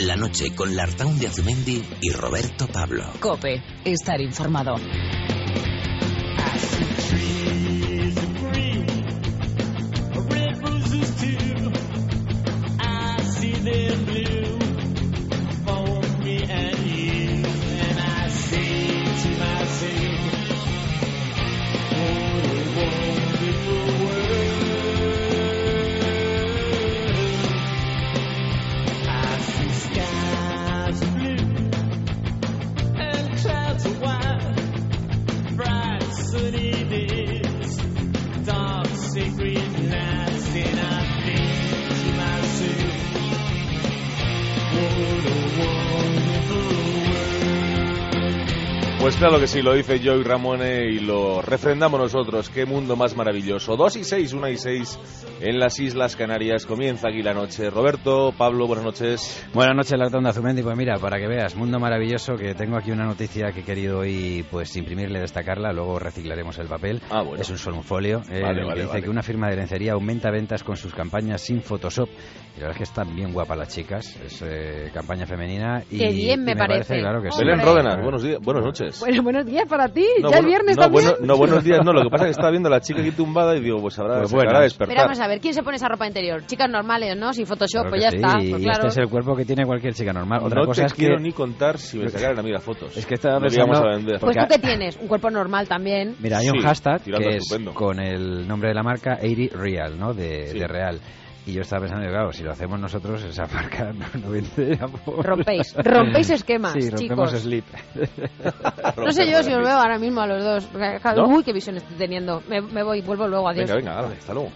La noche con Lartaun de Azumendi y Roberto Pablo. COPE. Estar informado. Pues claro que sí, lo dice Joey Ramone y lo refrendamos nosotros. Qué mundo más maravilloso. 2 y 6, 1 y 6 en las Islas Canarias. Comienza aquí la noche. Roberto, Pablo, buenas noches. Buenas noches, Lartaun de Azumendi. Pues mira, para que veas, mundo maravilloso, que tengo aquí una noticia que he querido hoy pues imprimirle, destacarla, luego reciclaremos el papel. Bueno. Es un solo un folio. Dice que una firma de lencería aumenta ventas con sus campañas sin Photoshop. Y la verdad es que están bien guapas las chicas. Es campaña femenina. Y qué bien me parece. Claro que sí. Belén Ródenas, buenos días, buenas noches. Bueno, buenos días para ti. No, ya el viernes también. Buenos días, no. Lo que pasa es que estaba viendo a la chica aquí tumbada y digo, pues habrá a despertar. Pero vamos a ver, ¿quién se pone esa ropa interior? Chicas normales, ¿no? Sin Photoshop, claro pues ya sí. está. Pues y claro. este es el cuerpo que tiene cualquier chica normal. Otra no cosa te es quiero que... ni contar si me sacaran a mí las fotos. Es que estaba pensando... pensando... a vender. Pues tú qué tienes, un cuerpo normal también. Mira, hay un hashtag que es estupendo. con el nombre de la marca 80 Real, ¿no? De Real. Y yo estaba pensando, claro, si lo hacemos nosotros, esa marca no vende. Rompéis esquemas, sí, rompemos chicos. slip. No sé yo si os veo ahora mismo a los dos. ¿No? Uy, qué visión estoy teniendo. Me voy, vuelvo luego, adiós. Venga, dale, hasta luego.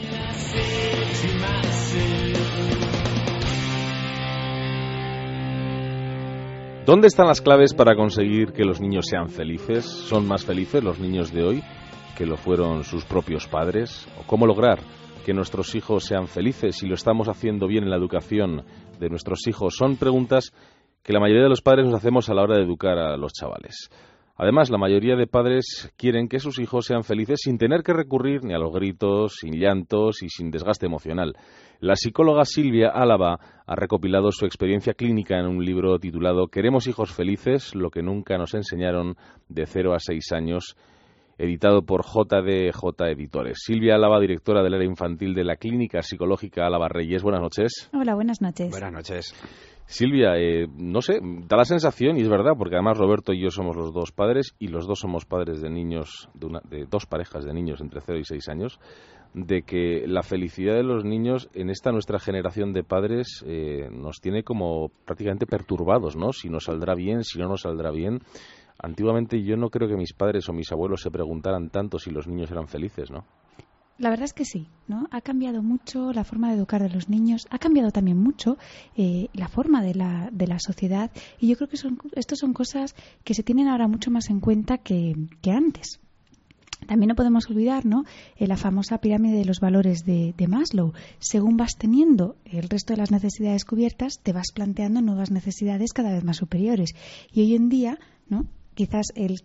¿Dónde están las claves para conseguir que los niños sean felices? ¿Son más felices los niños de hoy que lo fueron sus propios padres? ¿O cómo lograr que nuestros hijos sean felices si lo estamos haciendo bien en la educación de nuestros hijos? Son preguntas que la mayoría de los padres nos hacemos a la hora de educar a los chavales. Además, la mayoría de padres quieren que sus hijos sean felices sin tener que recurrir ni a los gritos, sin llantos y sin desgaste emocional. La psicóloga Silvia Álava ha recopilado su experiencia clínica en un libro titulado Queremos hijos felices, lo que nunca nos enseñaron de 0 a 6 años, editado por JDJ Editores. Silvia Álava, directora del área infantil de la Clínica Psicológica Álava Reyes. Buenas noches. Hola, buenas noches. Buenas noches. Silvia, no sé, da la sensación, y es verdad, porque además Roberto y yo somos los dos padres, y los dos somos padres de niños, de dos parejas de niños entre 0 y 6 años, de que la felicidad de los niños en esta nuestra generación de padres nos tiene como prácticamente perturbados, ¿no? Si nos saldrá bien, si no nos saldrá bien. Antiguamente yo no creo que mis padres o mis abuelos se preguntaran tanto si los niños eran felices, ¿no? La verdad es que sí, ¿no? Ha cambiado mucho la forma de educar a los niños, ha cambiado también mucho la forma de la sociedad, y yo creo que estos son cosas que se tienen ahora mucho más en cuenta que antes. También no podemos olvidar, ¿no?, la famosa pirámide de los valores de Maslow. Según vas teniendo el resto de las necesidades cubiertas, te vas planteando nuevas necesidades cada vez más superiores. Y hoy en día, ¿no?, quizás el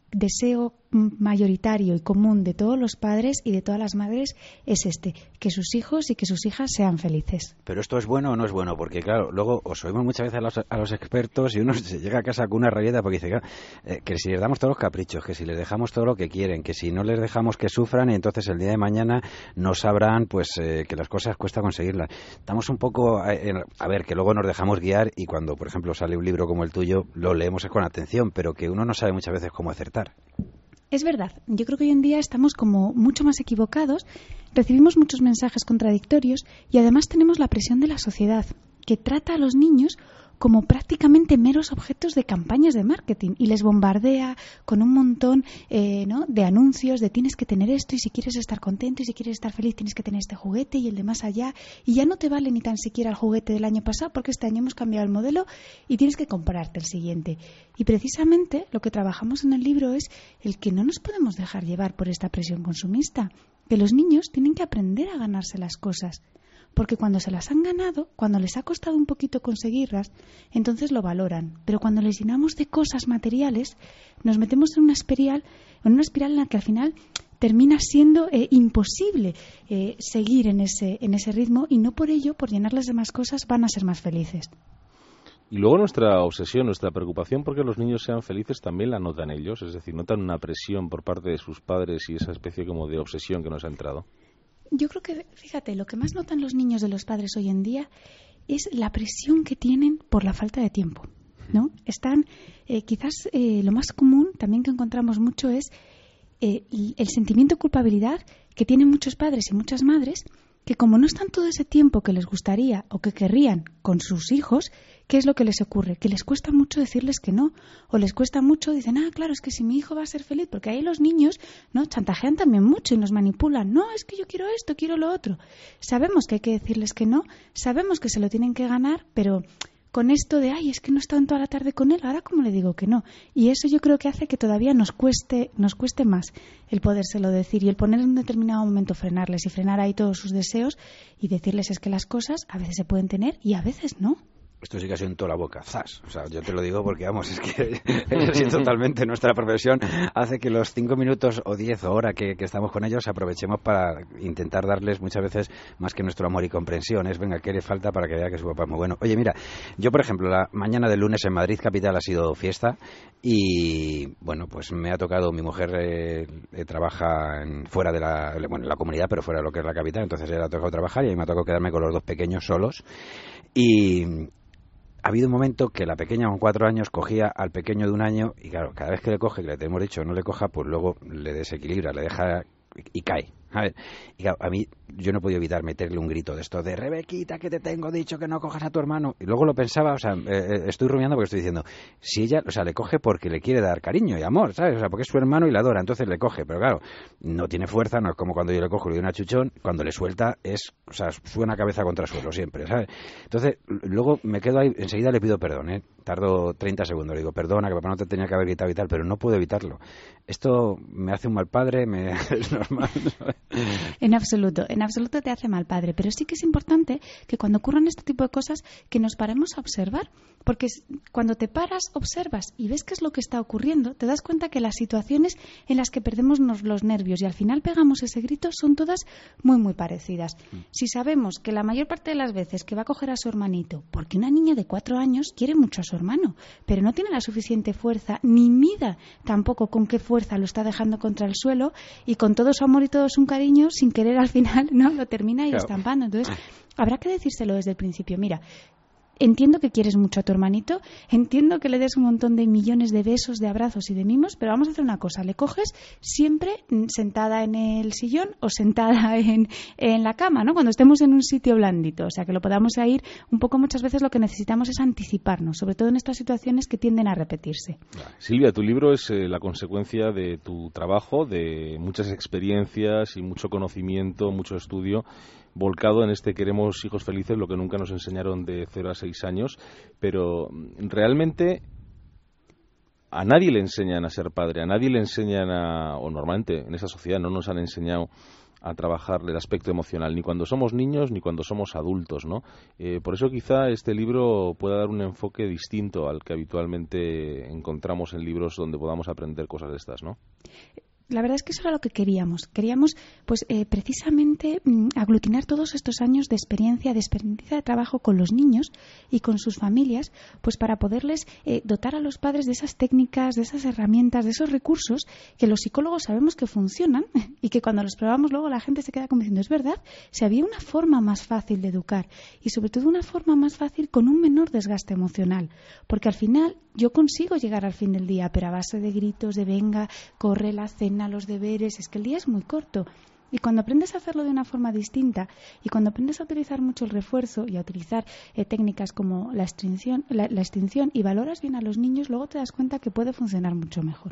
deseo mayoritario y común de todos los padres y de todas las madres es que sus hijos y que sus hijas sean felices. Pero esto es bueno o no es bueno, porque claro, luego os oímos muchas veces a los expertos y uno se llega a casa con una rabieta porque dice que si les damos todos los caprichos, que si les dejamos todo lo que quieren, que si no les dejamos que sufran, y entonces el día de mañana no sabrán pues que las cosas cuesta conseguirlas. Estamos un poco a ver, que luego nos dejamos guiar, y cuando por ejemplo sale un libro como el tuyo lo leemos con atención, pero que uno no sabe muchas veces cómo acertar. Es verdad, yo creo que hoy en día estamos como mucho más equivocados, recibimos muchos mensajes contradictorios y además tenemos la presión de la sociedad, que trata a los niños como prácticamente meros objetos de campañas de marketing y les bombardea con un montón ¿no?, de anuncios de tienes que tener esto, y si quieres estar contento y si quieres estar feliz tienes que tener este juguete y el de más allá, y ya no te vale ni tan siquiera el juguete del año pasado porque este año hemos cambiado el modelo y tienes que comprarte el siguiente. Y precisamente lo que trabajamos en el libro es el que no nos podemos dejar llevar por esta presión consumista, que los niños tienen que aprender a ganarse las cosas. Porque cuando se las han ganado, cuando les ha costado un poquito conseguirlas, entonces lo valoran. Pero cuando les llenamos de cosas materiales, nos metemos en una espiral en la que al final termina siendo imposible seguir en ese ritmo, y no por ello, por llenarles de más cosas, van a ser más felices. Y luego nuestra obsesión, nuestra preocupación porque los niños sean felices también la notan ellos, es decir, notan una presión por parte de sus padres y esa especie como de obsesión que nos ha entrado. Yo creo que, fíjate, lo que más notan los niños de los padres hoy en día es la presión que tienen por la falta de tiempo, ¿no? Están, quizás lo más común también que encontramos mucho es el sentimiento de culpabilidad que tienen muchos padres y muchas madres, que como no están todo ese tiempo que les gustaría o que querrían con sus hijos, ¿qué es lo que les ocurre? Que les cuesta mucho decirles que no, o les cuesta mucho, dicen, claro, es que si mi hijo va a ser feliz, porque ahí los niños, ¿no?, chantajean también mucho y nos manipulan, no, es que yo quiero esto, quiero lo otro. Sabemos que hay que decirles que no, sabemos que se lo tienen que ganar, pero con esto de, es que no he estado toda la tarde con él, ahora cómo le digo que no. Y eso yo creo que hace que todavía nos cueste más el podérselo decir y el poner en un determinado momento frenarles y frenar ahí todos sus deseos y decirles es que las cosas a veces se pueden tener y a veces no. Esto sí que ha sido en toda la boca, ¡zas! O sea, yo te lo digo porque, vamos, es que es totalmente nuestra profesión hace que los 5 minutos o 10 o hora que estamos con ellos aprovechemos para intentar darles muchas veces más que nuestro amor y comprensión. Es, venga, ¿qué le falta para que vea que su papá es muy bueno? Oye, mira, yo, por ejemplo, la mañana del lunes en Madrid capital ha sido fiesta y, bueno, pues me ha tocado, mi mujer trabaja fuera de la comunidad, pero fuera de lo que es la capital, entonces le ha tocado trabajar y a mí me ha tocado quedarme con los 2 pequeños solos y ha habido un momento que la pequeña con 4 años cogía al pequeño de 1 año y claro, cada vez que le coge, que le hemos dicho no le coja, pues luego le desequilibra, le deja y cae. A ver, y claro, a mí yo no he podido evitar meterle un grito de esto de Rebequita, que te tengo dicho que no cojas a tu hermano. Y luego lo pensaba, o sea, estoy rumiando porque estoy diciendo, si ella, o sea, le coge porque le quiere dar cariño y amor, ¿sabes? O sea, porque es su hermano y la adora, entonces le coge, pero claro, no tiene fuerza, no es como cuando yo le cojo y le doy una chuchón, cuando le suelta o sea, suena cabeza contra suelo siempre, ¿sabes? Entonces, luego me quedo ahí, enseguida le pido perdón, tardo 30 segundos, le digo, perdona, que papá no te tenía que haber gritado y tal, pero no puedo evitarlo. Esto me hace un mal padre, es normal, ¿sabes? En absoluto te hace mal padre, pero sí que es importante que cuando ocurran este tipo de cosas que nos paremos a observar, porque cuando te paras, observas y ves qué es lo que está ocurriendo, te das cuenta que las situaciones en las que perdemos los nervios y al final pegamos ese grito son todas muy muy parecidas. Si sabemos que la mayor parte de las veces que va a coger a su hermanito, porque una niña de 4 años quiere mucho a su hermano, pero no tiene la suficiente fuerza, ni mida tampoco con qué fuerza lo está dejando contra el suelo y con todo su amor y todo su cariño, sin querer al final, ¿no? Lo termina ahí estampando. Entonces, habrá que decírselo desde el principio. Mira, entiendo que quieres mucho a tu hermanito, entiendo que le des un montón de millones de besos, de abrazos y de mimos, pero vamos a hacer una cosa, le coges siempre sentada en el sillón o sentada en la cama, ¿no? Cuando estemos en un sitio blandito, o sea, que lo podamos ir un poco, muchas veces lo que necesitamos es anticiparnos, sobre todo en estas situaciones que tienden a repetirse. Silvia, tu libro es la consecuencia de tu trabajo, de muchas experiencias y mucho conocimiento, mucho estudio volcado en Queremos hijos felices, lo que nunca nos enseñaron de 0 a 6 años, pero realmente a nadie le enseñan a ser padre, a nadie le enseñan o normalmente en esa sociedad no nos han enseñado a trabajar el aspecto emocional, ni cuando somos niños ni cuando somos adultos, ¿no? Por eso quizá este libro pueda dar un enfoque distinto al que habitualmente encontramos en libros donde podamos aprender cosas de estas, ¿no? La verdad es que eso era lo que queríamos. Queríamos, pues, precisamente aglutinar todos estos años de experiencia de trabajo con los niños y con sus familias, pues para poderles dotar a los padres de esas técnicas, de esas herramientas, de esos recursos que los psicólogos sabemos que funcionan y que cuando los probamos luego la gente se queda como diciendo, es verdad, si había una forma más fácil de educar y sobre todo una forma más fácil con un menor desgaste emocional, porque al final yo consigo llegar al fin del día, pero a base de gritos, de venga, corre la cena, los deberes, es que el día es muy corto. Y cuando aprendes a hacerlo de una forma distinta y cuando aprendes a utilizar mucho el refuerzo y a utilizar técnicas como la extinción y valoras bien a los niños, luego te das cuenta que puede funcionar mucho mejor.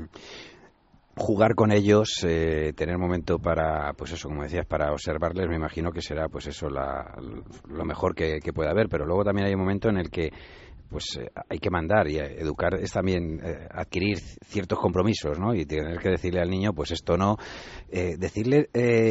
Jugar con ellos, tener momento para, pues eso, como decías, para observarles, me imagino que será, pues eso, lo mejor que pueda haber, pero luego también hay un momento en el que pues hay que mandar y educar es también adquirir ciertos compromisos, ¿no? Y tener que decirle al niño, pues esto no, decirle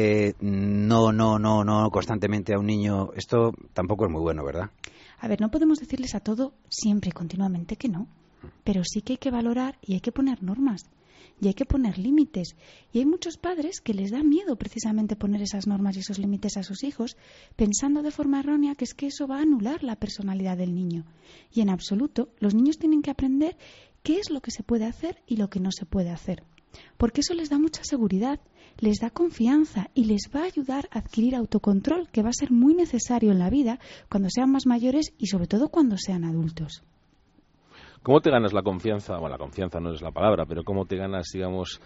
no constantemente a un niño, esto tampoco es muy bueno, ¿verdad? A ver, no podemos decirles a todo siempre y continuamente que no, pero sí que hay que valorar y hay que poner normas. y hay que poner límites. Y hay muchos padres que les da miedo precisamente poner esas normas y esos límites a sus hijos, pensando de forma errónea que es que eso va a anular la personalidad del niño. Y en absoluto, los niños tienen que aprender qué es lo que se puede hacer y lo que no se puede hacer. Porque eso les da mucha seguridad, les da confianza y les va a ayudar a adquirir autocontrol, que va a ser muy necesario en la vida cuando sean más mayores y sobre todo cuando sean adultos. ¿Cómo te ganas la confianza? Bueno, la confianza no es la palabra, pero ¿cómo te ganas, digamos,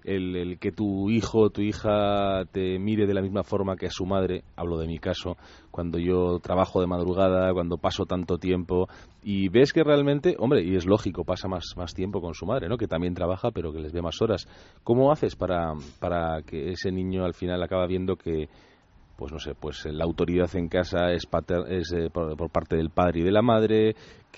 el que tu hijo o tu hija te mire de la misma forma que a su madre? Hablo de mi caso, cuando yo trabajo de madrugada, cuando paso tanto tiempo y ves que realmente, hombre, y es lógico, pasa más tiempo con su madre, ¿no? Que también trabaja, pero que les ve más horas. ¿Cómo haces para que ese niño al final acaba viendo que, pues no sé, pues la autoridad en casa es por parte del padre y de la madre,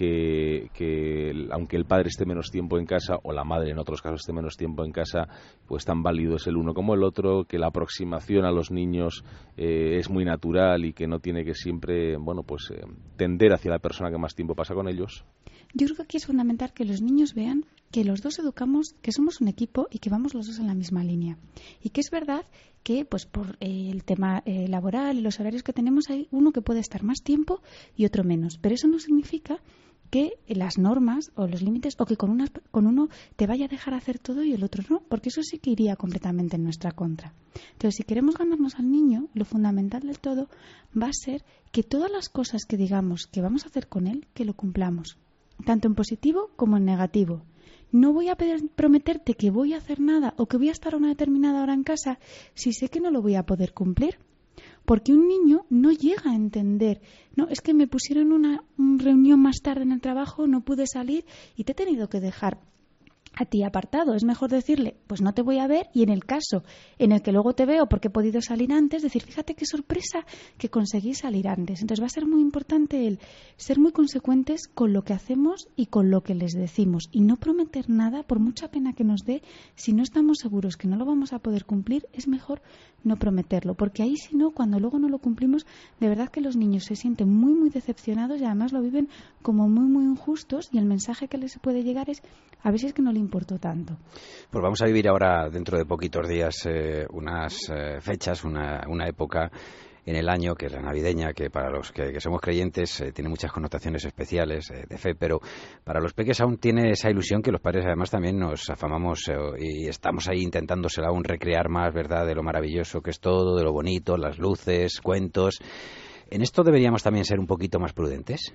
que aunque el padre esté menos tiempo en casa, o la madre en otros casos esté menos tiempo en casa, pues tan válido es el uno como el otro, que la aproximación a los niños es muy natural y que no tiene que siempre, bueno, pues tender hacia la persona que más tiempo pasa con ellos? Yo creo que aquí es fundamental que los niños vean que los dos educamos, que somos un equipo y que vamos los dos en la misma línea. Y que es verdad que, pues por el tema laboral y los horarios que tenemos, hay uno que puede estar más tiempo y otro menos. Pero eso no significa que las normas o los límites, o que con uno te vaya a dejar hacer todo y el otro no, porque eso sí que iría completamente en nuestra contra. Entonces, si queremos ganarnos al niño, lo fundamental del todo va a ser que todas las cosas que digamos que vamos a hacer con él, que lo cumplamos, tanto en positivo como en negativo. No voy a prometerte que voy a hacer nada o que voy a estar a una determinada hora en casa si sé que no lo voy a poder cumplir. Porque un niño no llega a entender, no, es que me pusieron una reunión más tarde en el trabajo, no pude salir y te he tenido que dejar a ti apartado. Es mejor decirle, pues no te voy a ver, y en el caso en el que luego te veo porque he podido salir antes, decir, fíjate qué sorpresa que conseguí salir antes. Entonces va a ser muy importante el ser muy consecuentes con lo que hacemos y con lo que les decimos, y no prometer nada, por mucha pena que nos dé. Si no estamos seguros que no lo vamos a poder cumplir, es mejor no prometerlo, porque ahí, si no, cuando luego no lo cumplimos, de verdad que los niños se sienten muy, muy decepcionados y además lo viven como muy, muy injustos, y el mensaje que les puede llegar es, a ver si es que no le importó tanto. Pues vamos a vivir ahora, dentro de poquitos días, unas fechas, una época en el año, que es la navideña, que para los que somos creyentes tiene muchas connotaciones especiales de fe, pero para los peques aún tiene esa ilusión que los padres además también nos afamamos y estamos ahí intentándosela aún recrear más, ¿verdad?, de lo maravilloso que es todo, de lo bonito, las luces, cuentos. ¿En esto deberíamos también ser un poquito más prudentes?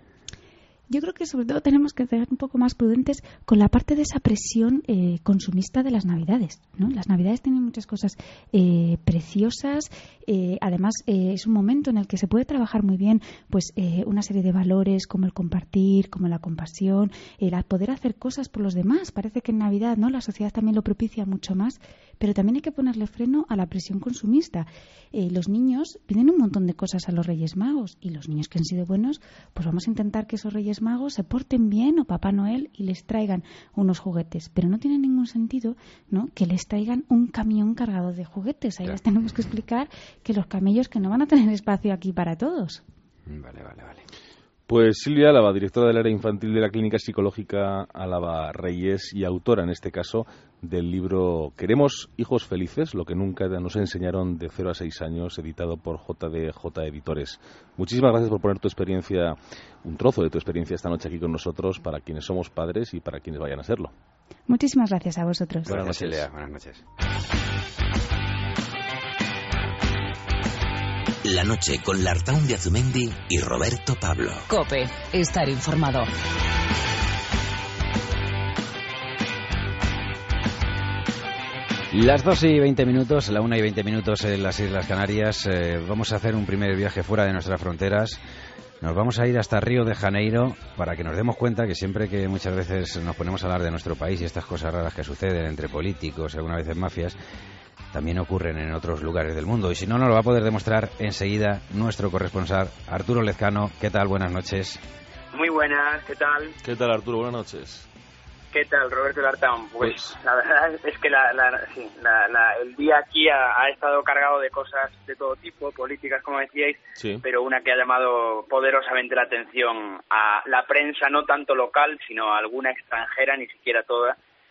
Yo creo que sobre todo tenemos que ser un poco más prudentes con la parte de esa presión consumista de las Navidades, ¿no? Las Navidades tienen muchas cosas preciosas, además es un momento en el que se puede trabajar muy bien pues una serie de valores como el compartir, como la compasión, el poder hacer cosas por los demás. Parece que en Navidad, ¿no?, la sociedad también lo propicia mucho más, pero también hay que ponerle freno a la presión consumista. Los niños piden un montón de cosas a los Reyes Magos, y los niños que han sido buenos, pues vamos a intentar que esos Reyes Magos se porten bien, o Papá Noel, y les traigan unos juguetes, pero no tiene ningún sentido, ¿no?, que les traigan un camión cargado de juguetes. Ahí les tenemos que explicar que los camellos que no van a tener espacio aquí para todos. Vale. Pues Silvia Álava, directora del área infantil de la Clínica Psicológica Álava Reyes y autora, en este caso, del libro Queremos hijos felices, lo que nunca nos enseñaron de 0 a 6 años, editado por JDJ Editores. Muchísimas gracias por poner tu experiencia, un trozo de tu experiencia esta noche aquí con nosotros, para quienes somos padres y para quienes vayan a serlo. Muchísimas gracias a vosotros. Buenas noches, Silvia. Buenas noches. La noche con Lartaun de Azumendi y Roberto Pablo. COPE, estar informado. Las 2:20, la 1:20 en las Islas Canarias. Vamos a hacer un primer viaje fuera de nuestras fronteras. Nos vamos a ir hasta Río de Janeiro para que nos demos cuenta que siempre que muchas veces nos ponemos a hablar de nuestro país y estas cosas raras que suceden entre políticos y algunas veces mafias, también ocurren en otros lugares del mundo. Y si no, nos lo va a poder demostrar enseguida nuestro corresponsal, Arturo Lezcano. ¿Qué tal? Buenas noches. Muy buenas, ¿qué tal? ¿Qué tal, Arturo? Buenas noches. ¿Qué tal, Roberto Lartaun? Pues la verdad es que el día aquí ha estado cargado de cosas de todo tipo, políticas, como decíais, sí, pero una que ha llamado poderosamente la atención a la prensa, no tanto local, sino a alguna extranjera, ni siquiera toda,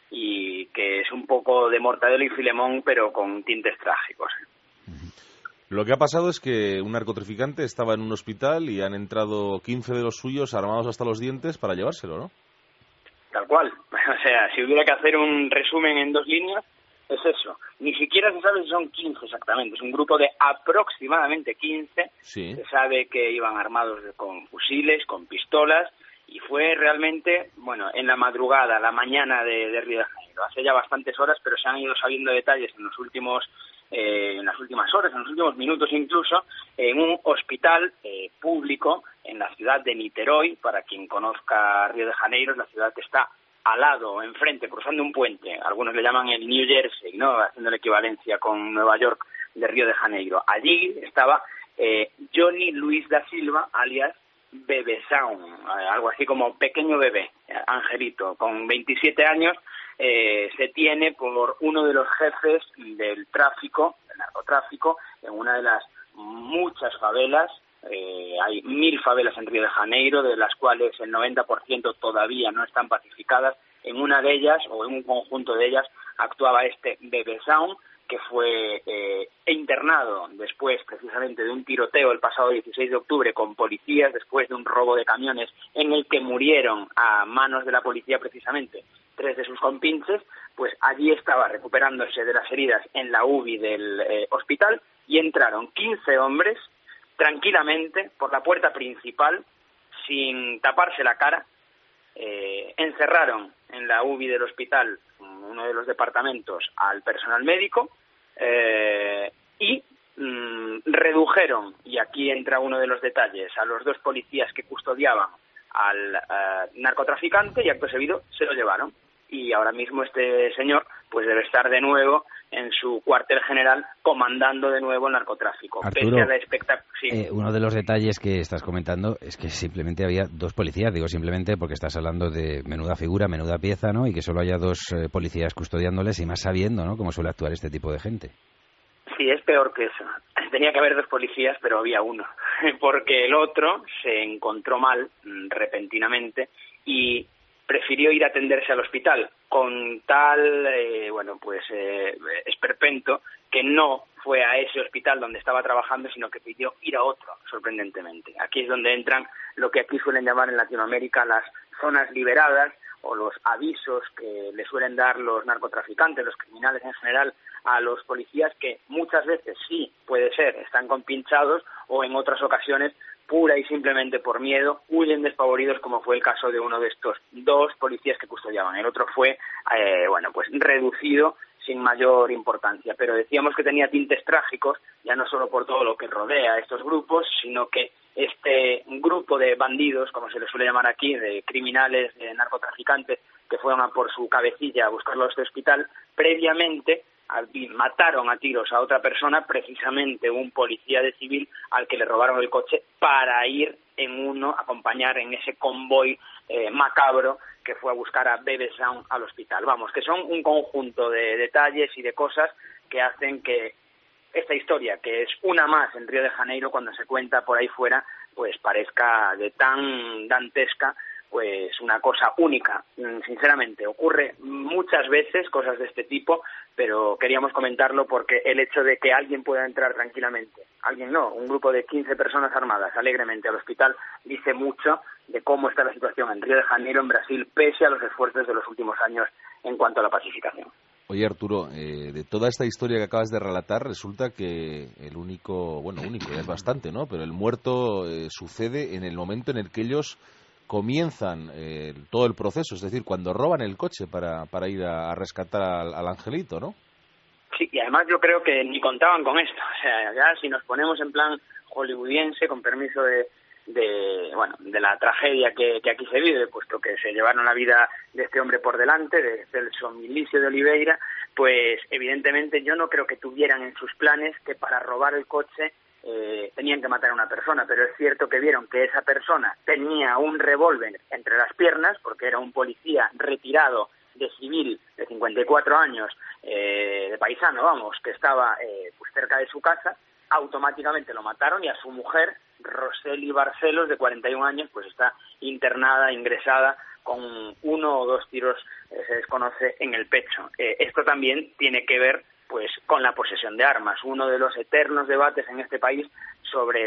y que es un poco de Mortadelo y Filemón, pero con tintes trágicos. Lo que ha pasado es que un narcotraficante estaba en un hospital y han entrado 15 de los suyos armados hasta los dientes para llevárselo, ¿no? Tal cual. O sea, si hubiera que hacer un resumen en 2 líneas, es eso. Ni siquiera se sabe si son 15 exactamente. Es un grupo de aproximadamente 15. Sí. Se sabe que iban armados con fusiles, con pistolas, y fue realmente, bueno, en la madrugada, la mañana de Río de Janeiro. Hace ya bastantes horas, pero se han ido sabiendo detalles en las últimas horas, en los últimos minutos incluso, en un hospital público en la ciudad de Niterói. Para quien conozca Río de Janeiro, es la ciudad que está al lado, enfrente, cruzando un puente. Algunos le llaman el New Jersey, ¿no?, haciendo la equivalencia con Nueva York de Río de Janeiro. Allí estaba Johnny Luis da Silva, alias Bebezão, algo así como pequeño bebé, angelito, con 27 años. Se tiene por uno de los jefes del narcotráfico, en una de las muchas favelas. Hay 1000 favelas en Río de Janeiro, de las cuales el 90% todavía no están pacificadas. En una de ellas, o en un conjunto de ellas, actuaba este Bebezão, que fue internado después precisamente de un tiroteo el pasado 16 de octubre con policías, después de un robo de camiones en el que murieron a manos de la policía precisamente 3 de sus compinches. Pues allí estaba recuperándose de las heridas en la UBI del hospital, y entraron 15 hombres tranquilamente por la puerta principal, sin taparse la cara. Encerraron en la UBI del hospital, uno de los departamentos, al personal médico, y redujeron, y aquí entra uno de los detalles, a los 2 policías que custodiaban al narcotraficante, y acto seguido se lo llevaron. Y ahora mismo este señor pues debe estar de nuevo en su cuartel general comandando de nuevo el narcotráfico. Arturo, pese a la sí. Uno de los detalles que estás comentando es que simplemente había 2 policías, digo simplemente porque estás hablando de menuda figura, menuda pieza, ¿no? Y que solo haya 2 policías custodiándoles, y más sabiendo, ¿no?, cómo suele actuar este tipo de gente. Sí, es peor que eso. Tenía que haber 2 policías, pero había uno, porque el otro se encontró mal repentinamente y prefirió ir a atenderse al hospital con tal, esperpento, que no fue a ese hospital donde estaba trabajando, sino que pidió ir a otro, sorprendentemente. Aquí es donde entran lo que aquí suelen llamar en Latinoamérica las zonas liberadas, o los avisos que le suelen dar los narcotraficantes, los criminales en general, a los policías, que muchas veces sí, puede ser, están compinchados, o en otras ocasiones pura y simplemente por miedo huyen despavoridos, como fue el caso de uno de estos 2 policías que custodiaban. El otro fue reducido sin mayor importancia, pero decíamos que tenía tintes trágicos, ya no solo por todo lo que rodea a estos grupos, sino que este grupo de bandidos, como se les suele llamar aquí, de criminales, de narcotraficantes, que fueron a por su cabecilla a buscarlo a este hospital, previamente mataron a tiros a otra persona, precisamente un policía de civil al que le robaron el coche para ir acompañar en ese convoy macabro que fue a buscar a Bebezão al hospital. Vamos, que son un conjunto de detalles y de cosas que hacen que esta historia, que es una más en Río de Janeiro, cuando se cuenta por ahí fuera, pues parezca de tan dantesca, pues una cosa única. Sinceramente, ocurre muchas veces cosas de este tipo, pero queríamos comentarlo porque el hecho de que alguien pueda entrar tranquilamente, un grupo de 15 personas armadas alegremente al hospital, dice mucho de cómo está la situación en Río de Janeiro, en Brasil, pese a los esfuerzos de los últimos años en cuanto a la pacificación. Oye, Arturo, de toda esta historia que acabas de relatar, resulta que el único ya es bastante, ¿no?, pero el muerto sucede en el momento en el que ellos comienzan todo el proceso, es decir, cuando roban el coche para ir a rescatar al angelito, ¿no? Sí, y además yo creo que ni contaban con esto. O sea, ya si nos ponemos en plan hollywoodiense, con permiso de la tragedia que aquí se vive, puesto que se llevaron la vida de este hombre por delante, de Celso Milicio de Oliveira, pues evidentemente yo no creo que tuvieran en sus planes que para robar el coche tenían que matar a una persona, pero es cierto que vieron que esa persona tenía un revólver entre las piernas, porque era un policía retirado de civil de 54 años, de paisano, que estaba cerca de su casa, automáticamente lo mataron, y a su mujer, Roseli Barcelos, de 41 años, pues está internada, ingresada, con 1 o 2 tiros, se desconoce, en el pecho. Esto también tiene que ver pues con la posesión de armas, uno de los eternos debates en este país sobre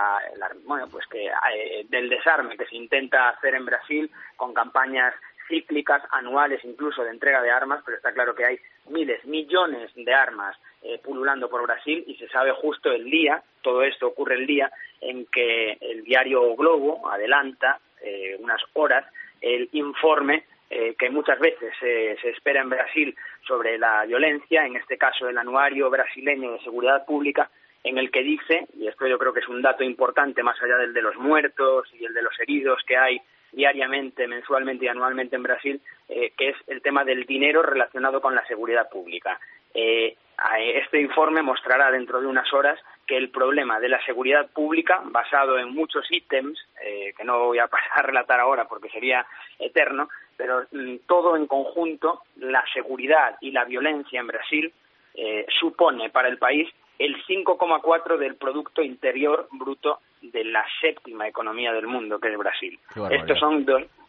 del desarme que se intenta hacer en Brasil, con campañas cíclicas, anuales incluso, de entrega de armas, pero está claro que hay miles, millones de armas pululando por Brasil, y se sabe justo el día, todo esto ocurre el día en que el diario O Globo adelanta unas horas el informe que muchas veces se espera en Brasil sobre la violencia, en este caso el Anuario Brasileño de Seguridad Pública, en el que dice, y esto yo creo que es un dato importante más allá del de los muertos y el de los heridos que hay diariamente, mensualmente y anualmente en Brasil, que es el tema del dinero relacionado con la seguridad pública. Este informe mostrará dentro de unas horas que el problema de la seguridad pública, basado en muchos ítems, que no voy a pasar a relatar ahora porque sería eterno, pero todo en conjunto, la seguridad y la violencia en Brasil supone para el país el 5,4 del Producto Interior Bruto de la 7ª economía del mundo, que es Brasil. Estos son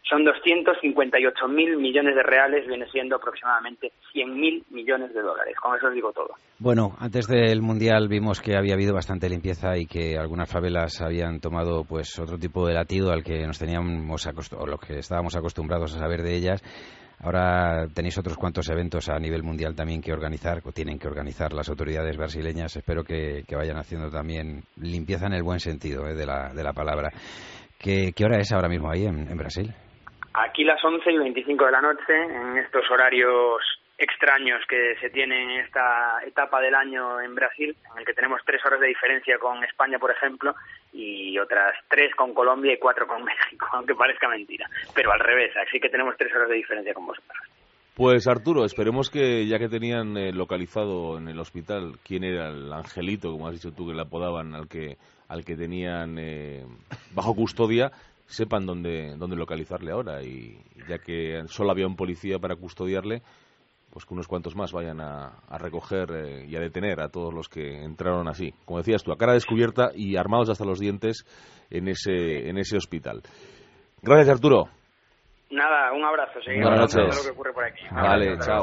258.000 millones de reales, viene siendo aproximadamente 100.000 millones de dólares. Con eso os digo todo. Bueno, antes del Mundial vimos que había habido bastante limpieza y que algunas favelas habían tomado pues otro tipo de latido al que nos teníamos o lo que estábamos acostumbrados a saber de ellas. Ahora tenéis otros cuantos eventos a nivel mundial también que organizar, o tienen que organizar las autoridades brasileñas. Espero que vayan haciendo también limpieza en el buen sentido de la palabra. ¿Qué hora es ahora mismo ahí en Brasil? Aquí las 11:25 de la noche, en estos horarios extraños que se tienen en esta etapa del año en Brasil, en el que tenemos 3 horas de diferencia con España, por ejemplo, y otras 3 con Colombia y 4 con México, aunque parezca mentira, pero al revés, así que tenemos 3 horas de diferencia con vosotros. Pues Arturo, esperemos que ya que tenían localizado en el hospital quién era el angelito, como has dicho tú, que le apodaban al que tenían bajo custodia, sepan dónde localizarle ahora, y ya que solo había un policía para custodiarle, pues que unos cuantos más vayan a recoger y a detener a todos los que entraron así, como decías tú, a cara descubierta y armados hasta los dientes en ese hospital. Gracias, Arturo. Nada, un abrazo. Seguimos Buenas noches. hablando de lo que ocurre por aquí. Vale, chao.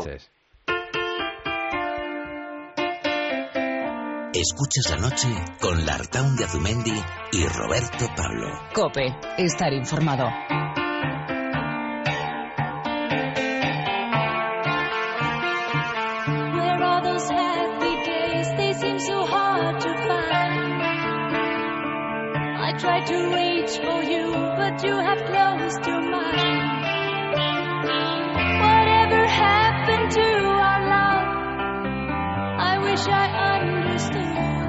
Escuchas la noche con Lartaun de Azumendi y Roberto Pablo. COPE, estar informado. Where are those happy days? They seem so hard to find. I tried to reach for you, but you have closed your mind. Whatever happened to our love? I wish I understood.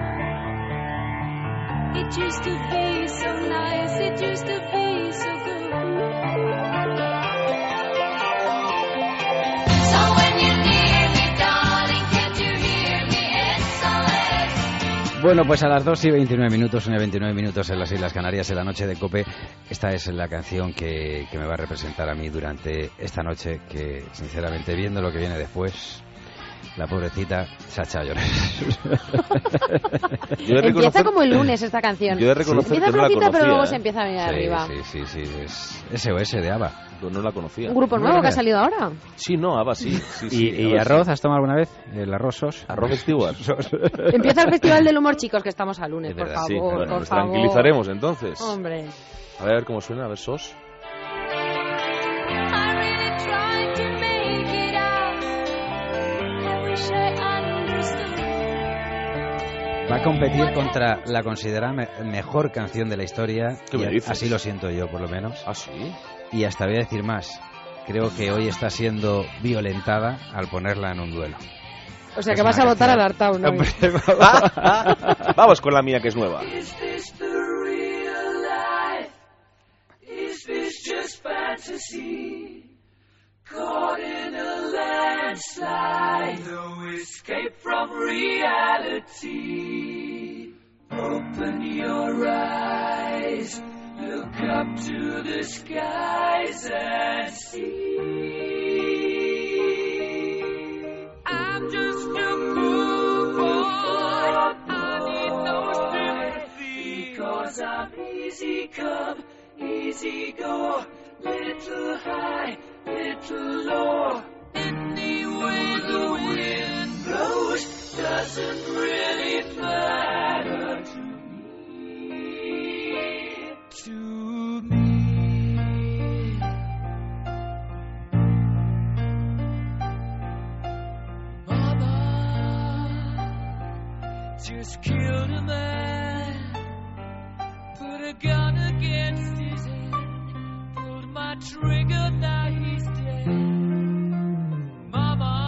It used to be so nice, it used to be so good. So when you're near me, darling, can't you hear me? SOS. Bueno, pues a las 2:29, 1:29 en las Islas Canarias, en la noche de COPE. Esta es la canción que me va a representar a mí durante esta noche, que sinceramente, viendo lo que viene después, la pobrecita se ha echado a llorar. Empieza como el lunes esta canción. Yo he de reconocer empieza que no la flojita, conocía, pero luego se empieza a venir Sí, arriba. sí, es SOS de ABBA. Yo no la conocía. Un grupo nuevo que ha salido ahora. Sí, no, ABBA sí. ¿Y ABBA arroz? sí. ¿Has tomado alguna vez? ¿El arroz sos? Arroz Stewart. Empieza el Festival del Humor, chicos, que estamos a lunes, Es por verdad, favor, Sí, bueno, por nos favor. tranquilizaremos entonces. Hombre. A ver cómo suena, a ver, SOS. I really tried to make it out. I wish I understood. Va a competir contra la considerada mejor canción de la historia. ¿Qué me y dices? así lo siento yo, por lo menos. ¿Ah, sí? Y hasta voy a decir más. Creo que hoy está siendo violentada al ponerla en un duelo. O sea Es que vas a una votar canción. al Artaun hoy. Vamos con la mía, que es nueva. Is this the real life? Is this just fantasy? Caught in a landslide, no escape from reality. Open your eyes, look up to the skies and see. I'm just a poor boy, I need no 'cause I'm easy come, easy go, little high, little low. Any way the wind blows doesn't really matter to me. To me. Mama just killed a man, put a gun against his head, pulled my trigger, now he's dead. Mama,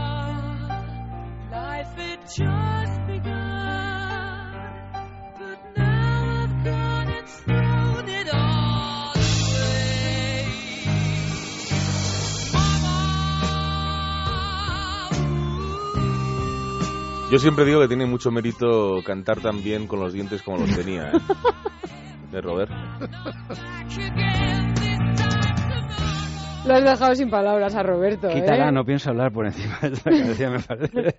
life had just begun, but now I've gone and thrown it all away. Yo siempre digo que tiene mucho mérito cantar tan bien con los dientes como los tenía, ¿eh? De Robert. Lo has dejado sin palabras a Roberto. Quítala, no pienso hablar por encima de esta canción, me parece.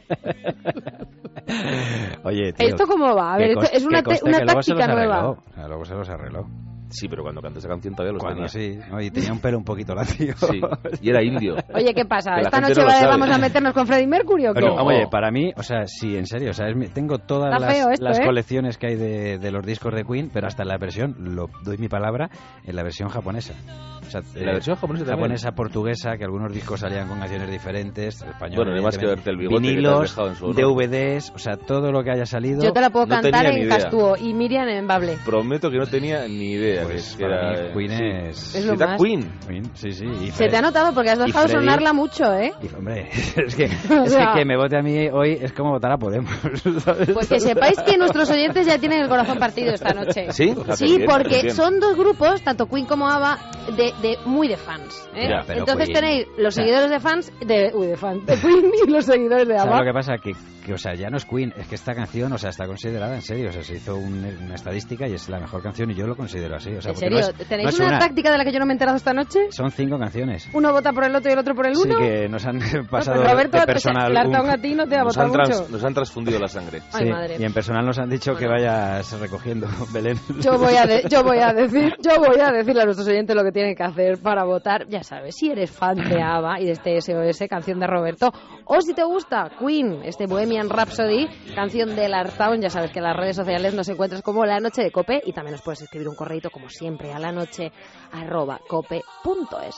Oye, tío, ¿esto cómo va? A ver, esto es una táctica nueva. Luego se los arregló. Sí, pero cuando canté esa canción todavía los Cuando tenía. sí, ¿no? Y tenía un pelo un poquito lacio. Sí, y era indio. Oye, ¿qué pasa? Que la ¿Esta gente noche no lo sabe. vamos a meternos con Freddie Mercury o qué? Bueno, oye, para mí, o sea, sí, en serio, o sea, tengo todas Está feo esto, las ¿eh? colecciones que hay de los discos de Queen, pero hasta en la versión, lo doy mi palabra, en la versión japonesa. O sea, ¿En la versión japonesa también? japonesa, portuguesa, que algunos discos salían con canciones diferentes, español. Bueno, además que verte el bigote vinilos, que te has dejado en su honor. DVDs, o sea, todo lo que haya salido. Yo te la puedo No cantar tenía ni en idea. Castúo y Miriam en Bable. Prometo que no tenía ni idea. Pues que para era, mí Queen sí. es... Es lo ¿Está más. Queen? Queen, sí, sí. Y Se te ha notado porque has dejado Freddie- sonarla mucho, ¿eh? Y, hombre, es que, O sea- que me vote a mí hoy es como votar a Podemos, ¿sabes? Pues que sepáis que nuestros oyentes ya tienen el corazón partido esta noche. ¿Sí? O sea, Sí, bien, porque bien. son dos grupos, tanto Queen como ABBA, muy de fans. ¿eh? Ya, pero Entonces Queen, tenéis los o sea- seguidores de fans, de Queen y los seguidores de ¿Sabes ABBA. lo que pasa? Que, o sea, ya no es Queen, es que esta canción, o sea, está considerada en serio, o sea, se hizo una estadística y es la mejor canción y yo lo considero así, o sea, ¿En porque serio? no es, ¿Tenéis no es una táctica de la que yo no me he enterado esta noche? Son 5 canciones. ¿Uno vota por el otro y el otro por el Sí, uno? que nos han pasado pues Roberto, de personal. Lartaun a ti no te ha Nos votado han, mucho. nos han transfundido la sangre. Ay, Sí, madre. y en personal nos han dicho que vayas recogiendo, Belén. Yo voy a decirle a nuestros oyentes lo que tienen que hacer para votar. Ya sabes, si eres fan de ABBA y de este SOS, canción de Roberto, o si te gusta Queen, este Bohemian Rhapsody, canción de Lartaun, ya sabes que en las redes sociales nos encuentras como La Noche de Cope y también nos puedes escribir un correíto como siempre a lanoche@cope.es.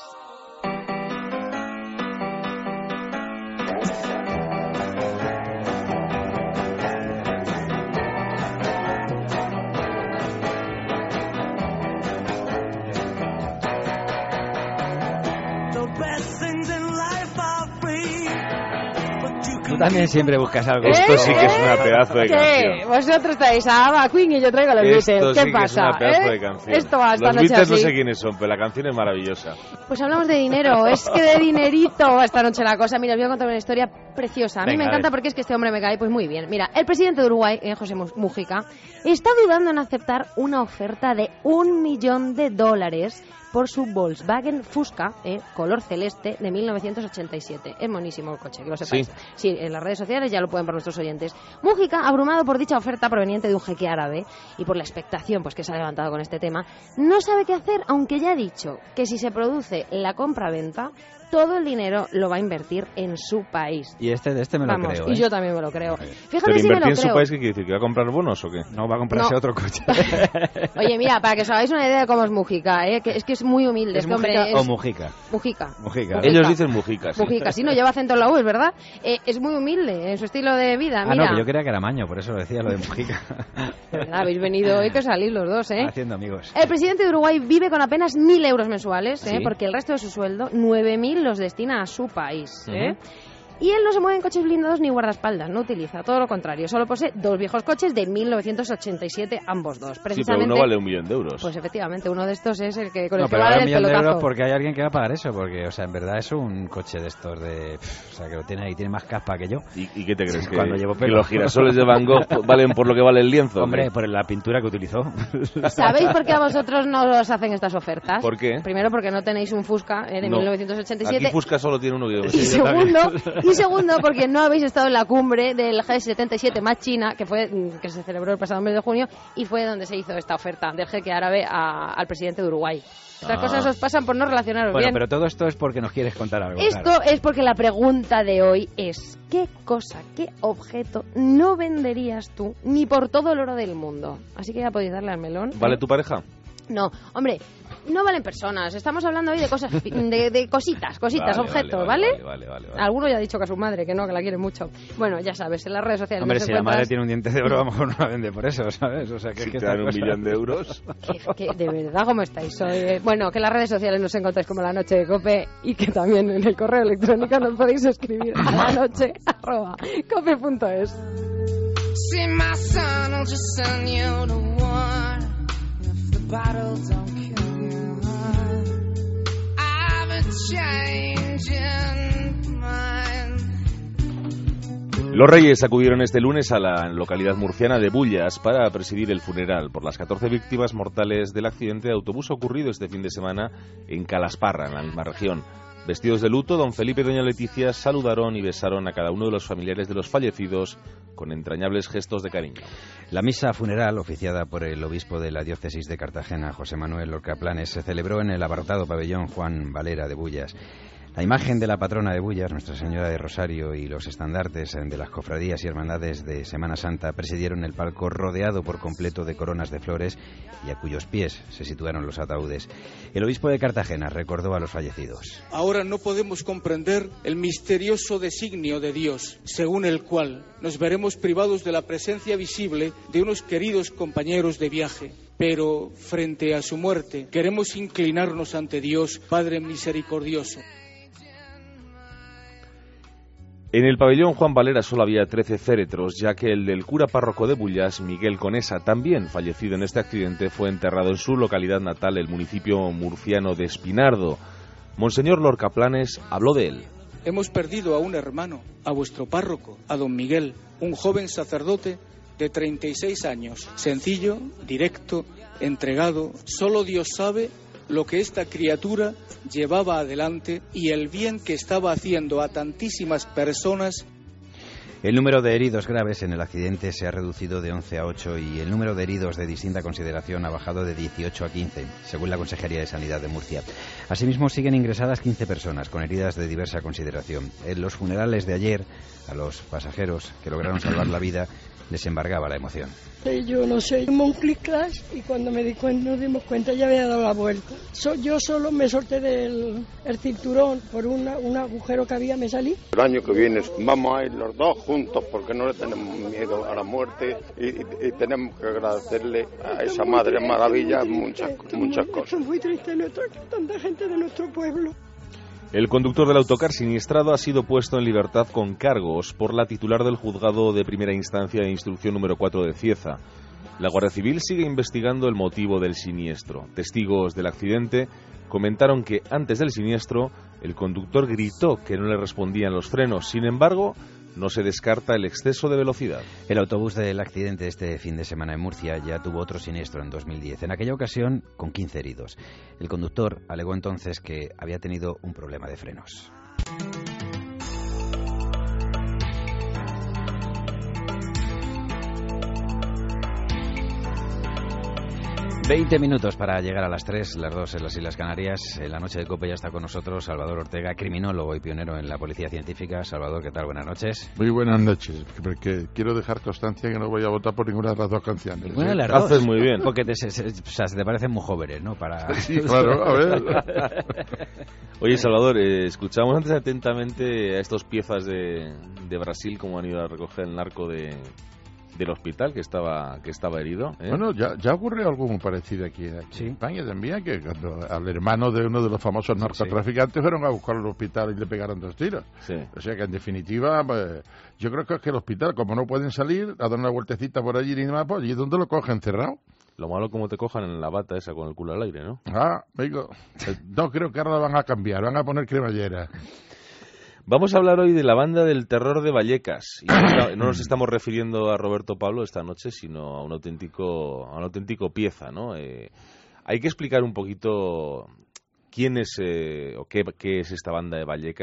Tú también siempre buscas algo. Esto sí que es una pedazo de ¿Qué? canción. Vosotros traéis a ABBA, Queen y yo traigo a los Esto Beatles. sí ¿Qué que es pasa? una pedazo de canción. Esto va esta Los noche Beatles no así. sé quiénes son, pero la canción es maravillosa. Pues hablamos de dinero, es que de dinerito va esta noche la cosa. Mira, os voy a contar una historia preciosa. A mí Venga, me a encanta ver. porque es que este hombre me cae pues muy bien. Mira, el presidente de Uruguay, José Mujica, está dudando en aceptar una oferta de $1 millón por su Volkswagen Fusca, color celeste, de 1987. Es monísimo el coche, que lo sepáis. Sí, en las redes sociales ya lo pueden ver nuestros oyentes. Mujica, abrumado por dicha oferta proveniente de un jeque árabe y por la expectación pues que se ha levantado con este tema, no sabe qué hacer, aunque ya ha dicho que si se produce la compra-venta, todo el dinero lo va a invertir en su país. Y de este me lo Vamos, creo. y yo también me lo creo. Pero Fíjate si me lo invertir en su creo. país, ¿qué quiere decir? ¿Que va a comprar bonos o qué? No, va a comprarse No. otro coche. Oye, mira, para que os hagáis una idea de cómo es Mujica, que es que es muy humilde. ¿Es este hombre Mujica o es- Mujica? Mujica. Mujica. Ellos dicen Mujicas. Mujica, sí, no lleva acento en la U, es verdad. Es muy humilde en su estilo de vida, Ah, mira. no, que yo creía que era Maño, por eso lo decía lo de Mujica. De verdad, habéis venido hoy que os salís los dos, Haciendo amigos. El presidente de Uruguay vive con apenas 1.000 euros mensuales, Sí. porque el resto de su sueldo, 9.000 los destina a su país. Ujú. Y él no se mueve en coches blindados ni guardaespaldas, no utiliza, todo lo contrario. Solo posee 2 viejos coches de 1987, ambos dos. Sí, pero Precisamente, uno vale $1 millón. pues efectivamente, uno de estos es el que con el No, que pero vale ahora el $1 millón pelotazo. porque hay alguien que va a pagar eso, porque, o sea, en verdad es un coche de estos de... o sea, que lo tiene ahí, tiene más caspa que yo. ¿Y qué te crees? Cuando llevo ¿Que pelo. los girasoles de Van Gogh valen por lo que vale el lienzo? Hombre, por la pintura que utilizó. ¿Sabéis por qué a vosotros no os hacen estas ofertas? ¿Por qué? Primero porque no tenéis un Fusca de No. 1987. Aquí Fusca solo tiene uno que... Y segundo, Y segundo, porque no habéis estado en la cumbre del G77 más China, que se celebró el pasado mes de junio, y fue donde se hizo esta oferta del jeque árabe al presidente de Uruguay. Estas cosas os pasan por no relacionaros bien. Pero todo esto es porque nos quieres contar algo. Esto es porque la pregunta de hoy es: ¿qué cosa, qué objeto no venderías tú ni por todo el oro del mundo? Así que ya podéis darle al melón. ¿Vale tu pareja? No, hombre, no valen personas. Estamos hablando hoy de cosas, de cositas, objetos, ¿vale? Vale. Alguno ya ha dicho que a su madre, que la quiere mucho. Bueno, ya sabes, en las redes sociales. Hombre, si la madre tiene un diente de oro, a lo mejor no la vende por eso, ¿sabes? O sea, que si te dan 1 millón de euros. Que de verdad, ¿cómo estáis hoy? Bueno, que en las redes sociales nos encontráis como La Noche de Cope y que también en el correo electrónico nos podéis escribir a lanoche@cope.es. See my son, I'll just send you to war. If the battle don't kill you, I've been changing mine. Los Reyes acudieron este lunes a la localidad murciana de Bullas para presidir el funeral por las 14 víctimas mortales del accidente de autobús ocurrido este fin de semana en Calasparra, en la misma región. Vestidos de luto, don Felipe y doña Leticia saludaron y besaron a cada uno de los familiares de los fallecidos con entrañables gestos de cariño. La misa funeral, oficiada por el obispo de la diócesis de Cartagena, José Manuel Lorca Planes, se celebró en el abarrotado pabellón Juan Valera de Bullas. La imagen de la patrona de Bullas, Nuestra Señora de Rosario, y los estandartes de las cofradías y hermandades de Semana Santa presidieron el palco rodeado por completo de coronas de flores y a cuyos pies se situaron los ataúdes. El obispo de Cartagena recordó a los fallecidos. Ahora no podemos comprender el misterioso designio de Dios, según el cual nos veremos privados de la presencia visible de unos queridos compañeros de viaje. Pero, frente a su muerte, queremos inclinarnos ante Dios, Padre misericordioso. En el pabellón Juan Valera solo había 13 féretros, ya que el del cura párroco de Bullas, Miguel Conesa, también fallecido en este accidente, fue enterrado en su localidad natal, el municipio murciano de Espinardo. Monseñor Lorca Planes habló de él. Hemos perdido a un hermano, a vuestro párroco, a don Miguel, un joven sacerdote de 36 años, sencillo, directo, entregado. Solo Dios sabe lo que esta criatura llevaba adelante y el bien que estaba haciendo a tantísimas personas. El número de heridos graves en el accidente se ha reducido de 11 a 8 y el número de heridos de distinta consideración ha bajado de 18 a 15, según la Consejería de Sanidad de Murcia. Asimismo, siguen ingresadas 15 personas con heridas de diversa consideración. En los funerales de ayer, a los pasajeros que lograron salvar la vida les embargaba la emoción. Yo no sé, un clic clash y cuando nos dimos cuenta ya había dado la vuelta. Yo solo me solté del cinturón por un agujero que había, me salí. El año que viene vamos a ir los dos juntos porque no le tenemos miedo a la muerte y tenemos que agradecerle a esa Madre Maravilla muchas cosas. Es muy triste tanta gente de nuestro pueblo. El conductor del autocar siniestrado ha sido puesto en libertad con cargos por la titular del juzgado de primera instancia de instrucción número 4 de Cieza. La Guardia Civil sigue investigando el motivo del siniestro. Testigos del accidente comentaron que antes del siniestro el conductor gritó que no le respondían los frenos. Sin embargo, no se descarta el exceso de velocidad. El autobús del accidente este fin de semana en Murcia ya tuvo otro siniestro en 2010, en aquella ocasión con 15 heridos. El conductor alegó entonces que había tenido un problema de frenos. 20 minutos para llegar a las 3, las 2 en las Islas Canarias. En la noche de COPE ya está con nosotros Salvador Ortega, criminólogo y pionero en la policía científica. Salvador, ¿qué tal? Buenas noches. Muy buenas noches, porque quiero dejar constancia que no voy a votar por ninguna de las dos canciones. Ninguna de las dos. Haces muy bien. Porque te parecen muy jóvenes, ¿no? Sí, claro, a ver. Oye, Salvador, escuchamos antes atentamente a estos piezas de Brasil, como han ido a recoger el narco del hospital que estaba herido. Bueno, ya ocurrió algo muy parecido aquí en España también, que cuando al hermano de uno de los famosos narcotraficantes fueron a buscarlo al hospital y le pegaron 2 tiros. Sí. O sea que en definitiva, pues, yo creo que es que el hospital, como no pueden salir a dar una vueltecita por allí ni nada, pues allí es donde lo cogen cerrado. Lo malo como te cojan en la bata esa con el culo al aire, ¿no? Amigo, no creo que ahora la van a cambiar, van a poner cremallera. Vamos a hablar hoy de la banda del terror de Vallecas. Y no nos estamos refiriendo a Roberto Pablo esta noche, sino a un auténtico pieza, ¿no? Hay que explicar un poquito quién es o qué es esta banda de Vallecas,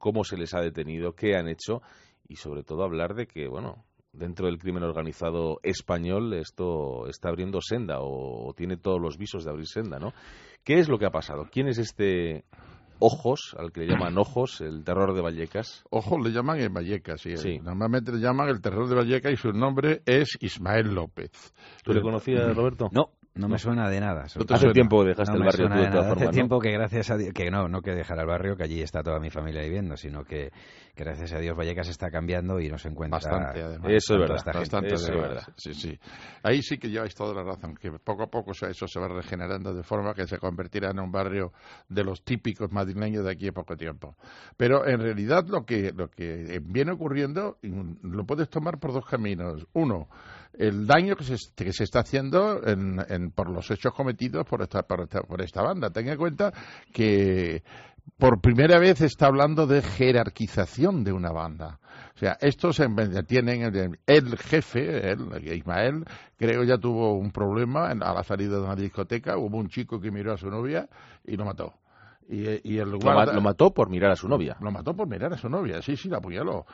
cómo se les ha detenido, qué han hecho y sobre todo hablar de que, bueno, dentro del crimen organizado español esto está abriendo senda o tiene todos los visos de abrir senda, ¿no? ¿Qué es lo que ha pasado? ¿Quién es este Ojos, al que le llaman Ojos, el terror de Vallecas? Ojos le llaman en Vallecas, sí. Normalmente le llaman el terror de Vallecas y su nombre es Ismael López. ¿Tú le conocías, Roberto? No me suena de nada. Hace tiempo que dejaste el barrio, tú, de todas formas, Hace tiempo que gracias a Dios, que no que dejara el barrio, que allí está toda mi familia viviendo, sino que gracias a Dios Vallecas está cambiando y no se encuentra bastante, además. Eso es verdad. Bastante, eso es verdad. Sí. Ahí sí que lleváis toda la razón, que poco a poco eso se va regenerando de forma que se convertirá en un barrio de los típicos madrileños de aquí a poco tiempo. Pero en realidad lo que viene ocurriendo lo puedes tomar por dos caminos. Uno, el daño que se está haciendo por los hechos cometidos por esta banda. Ten en cuenta que por primera vez está hablando de jerarquización de una banda. O sea, estos tienen el jefe, Ismael, creo ya tuvo un problema a la salida de una discoteca. Hubo un chico que miró a su novia y lo mató. Y el guarda, lo mató por mirar a su novia. Lo mató por mirar a su novia, sí, la apuñaló.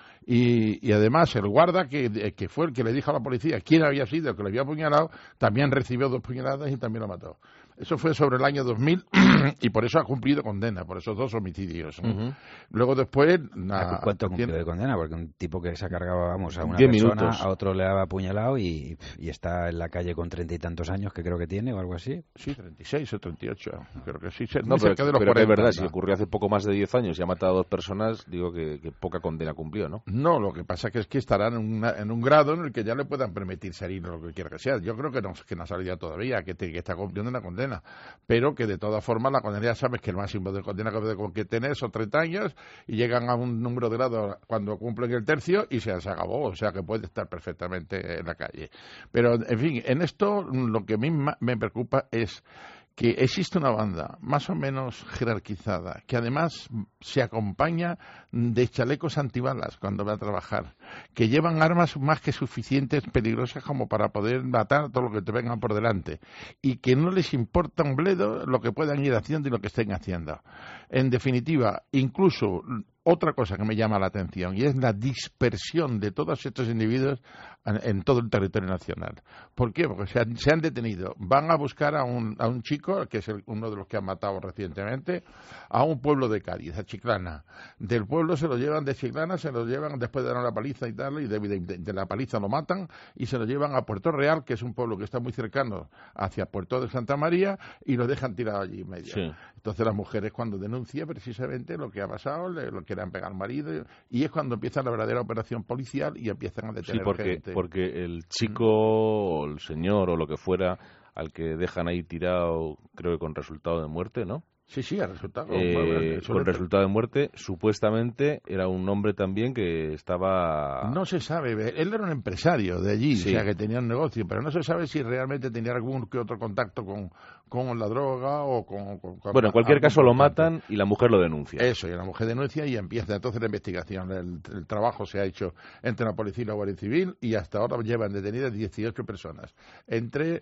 Y además el guarda que fue el que le dijo a la policía quién había sido el que le había apuñalado, también recibió 2 puñaladas y también lo mató. Eso fue sobre el año 2000 y por eso ha cumplido condena, por esos 2 homicidios. Luego después... ¿Cuánto cumplió de condena? Porque un tipo que se ha cargado, a una persona, minutos. a otro le ha apuñalado y está en la calle con 30 y tantos años, que creo que tiene, o algo así. Sí, 36 o 38, creo que sí. No, pero es verdad, si ocurrió hace poco más de 10 años y ha matado a 2 personas, digo que poca condena cumplió, ¿no? No, lo que pasa es que estarán en un grado en el que ya le puedan permitir salir lo que quiera que sea. Yo creo que no ha salido todavía, que está cumpliendo una condena. Pero que de todas formas la condena, ya sabes que el máximo de condena que tener son 30 años y llegan a un número de grado cuando cumplen el tercio y se acabó, o sea que puede estar perfectamente en la calle. Pero, en fin, en esto lo que a mí me preocupa es que existe una banda más o menos jerarquizada, que además se acompaña de chalecos antibalas cuando va a trabajar, que llevan armas más que suficientes, peligrosas como para poder matar todo lo que te vengan por delante, y que no les importa un bledo lo que puedan ir haciendo y lo que estén haciendo. En definitiva, incluso otra cosa que me llama la atención y es la dispersión de todos estos individuos en todo el territorio nacional. ¿Por qué? Porque se han detenido. Van a buscar a un chico, que es uno de los que han matado recientemente, a un pueblo de Cádiz, a Chiclana. Del pueblo se lo llevan de Chiclana, se lo llevan después de dar una paliza y tal, y de la paliza lo matan y se lo llevan a Puerto Real, que es un pueblo que está muy cercano hacia Puerto de Santa María, y lo dejan tirado allí en medio. Sí. Entonces las mujeres, cuando denuncian precisamente lo que ha pasado, lo quieren pegar al marido, y es cuando empieza la verdadera operación policial y empiezan a detener gente. Porque el chico o el señor o lo que fuera al que dejan ahí tirado, creo que con resultado de muerte, ¿no? Sí, ha resultado. Con resultado de muerte, supuestamente era un hombre también que estaba... No se sabe, él era un empresario de allí, sí. O sea, que tenía un negocio, pero no se sabe si realmente tenía algún que otro contacto con la droga o con bueno, en cualquier caso lo matan y la mujer lo denuncia. Eso, y la mujer denuncia y empieza entonces la investigación. El trabajo se ha hecho entre la policía y la Guardia Civil y hasta ahora llevan detenidas 18 personas, entre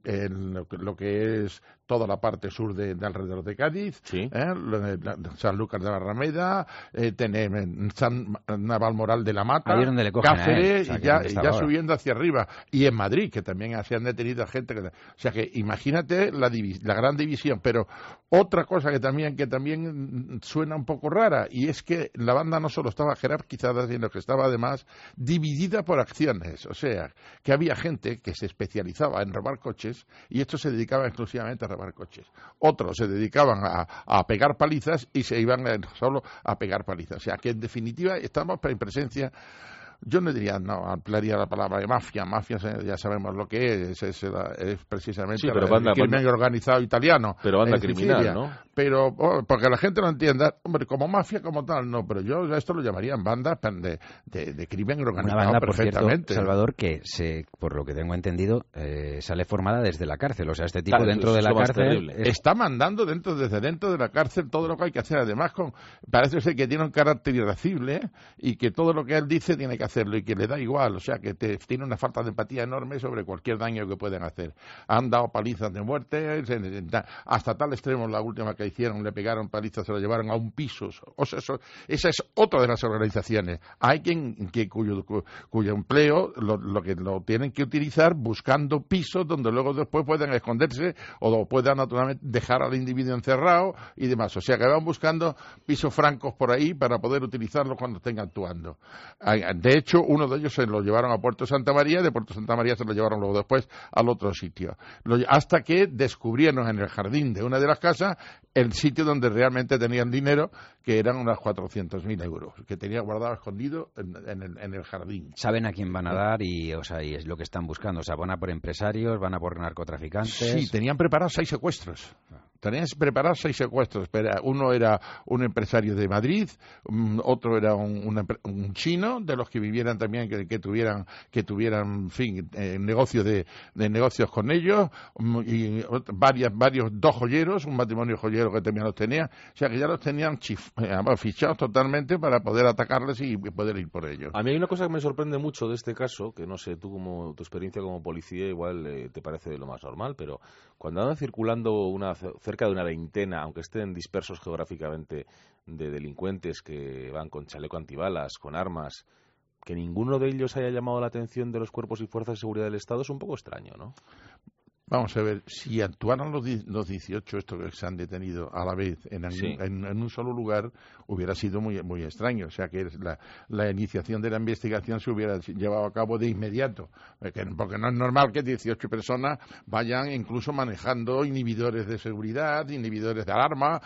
lo que es toda la parte sur de alrededor de Cádiz, sí. Sanlúcar de la Rameda, San Navalmoral de la Mata, Cáceres, y ya subiendo hacia arriba. Y en Madrid, que también se han detenido gente. O sea que imagínate la gran división. Pero otra cosa que también suena un poco rara, y es que la banda no solo estaba jerarquizada, sino que estaba además dividida por acciones. O sea, que había gente que se especializaba en robar coches, y estos se dedicaban exclusivamente a robar coches. Otros se dedicaban a pegar palizas y se iban solo a pegar palizas. O sea, que en definitiva estamos en presencia... Yo no diría, ampliaría la palabra de mafia. Mafia ya sabemos lo que es precisamente el crimen organizado italiano. Pero banda criminal, ¿no? Pero, porque la gente no entienda, hombre, como mafia como tal, no, pero yo esto lo llamaría bandas de crimen organizado. Una banda, perfectamente. Por cierto, Salvador, que por lo que tengo entendido, sale formada desde la cárcel. O sea, este tipo dentro de la cárcel... Está mandando desde dentro de la cárcel todo lo que hay que hacer. Además, parece ser que tiene un carácter irascible y que todo lo que él dice tiene que hacerlo y que le da igual, o sea que tiene una falta de empatía enorme sobre cualquier daño que pueden hacer. Han dado palizas de muerte hasta tal extremo, la última que le pegaron palizas, se lo llevaron a un piso. O sea, esa es otra de las organizaciones. Hay cuyo empleo lo tienen que utilizar buscando pisos donde luego después puedan esconderse o puedan naturalmente dejar al individuo encerrado y demás. O sea, que van buscando pisos francos por ahí para poder utilizarlos cuando estén actuando. De hecho, uno de ellos se lo llevaron a Puerto Santa María, de Puerto Santa María se lo llevaron luego después al otro sitio. Hasta que descubrieron en el jardín de una de las casas el sitio donde realmente tenían dinero, que eran unos 400.000 euros, que tenía guardado escondido en el jardín. ¿Saben a quién van a dar y es lo que están buscando? O sea, ¿van a por empresarios, van a por narcotraficantes? Sí, tenían preparados 6 secuestros. Uno era un empresario de Madrid, otro era un chino, de los que vivieran también, que tuvieran, en fin, negocios con ellos, y dos joyeros, un matrimonio joyero que también los tenía, o sea que ya los tenían fichados totalmente para poder atacarles y poder ir por ellos. A mí hay una cosa que me sorprende mucho de este caso, que no sé, tú como tu experiencia como policía igual te parece de lo más normal, pero cuando andan circulando cerca de una veintena, aunque estén dispersos geográficamente, de delincuentes que van con chaleco antibalas, con armas, que ninguno de ellos haya llamado la atención de los cuerpos y fuerzas de seguridad del Estado es un poco extraño, ¿no? Vamos a ver, si actuaran los 18 estos que se han detenido a la vez en un solo lugar, hubiera sido muy, muy extraño. O sea, que la iniciación de la investigación se hubiera llevado a cabo de inmediato. Porque no es normal que 18 personas vayan incluso manejando inhibidores de seguridad, inhibidores de alarma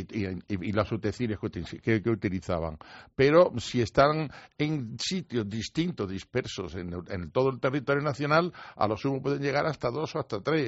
y los utensilios que utilizaban. Pero si están en sitios distintos, dispersos en todo el territorio nacional, a lo sumo pueden llegar hasta 2 o hasta 3.